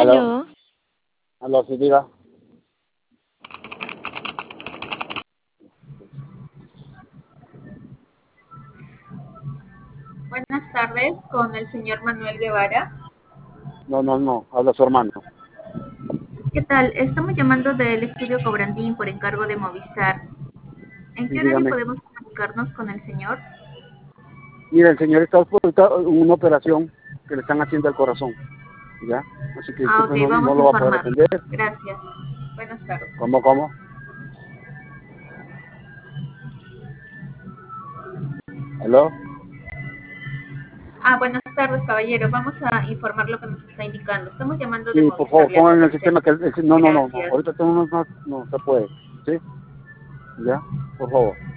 Aló, Aló, aló, sí, diga. Buenas tardes, con el señor Manuel Guevara. No, habla su hermano. ¿Qué tal? Estamos llamando del estudio Cobrandín por encargo de Movistar. ¿En Sí, qué horario dígame. podemos comunicarnos con el señor? Mira, el señor está en una operación que le están haciendo al corazón, ¿ya? Así que Ah, disculpe, ok, no vamos a lo va a poder informarlo. atender. Gracias. Buenas tardes. ¿Cómo? ¿Aló? Buenas tardes, caballero. Vamos a informar lo que nos está indicando. Estamos llamando de Sí, por Movistar, favor, le pongan en el sistema agradecemos. que... No. Gracias. Ahorita no se puede, ¿sí? ¿Ya? Por favor.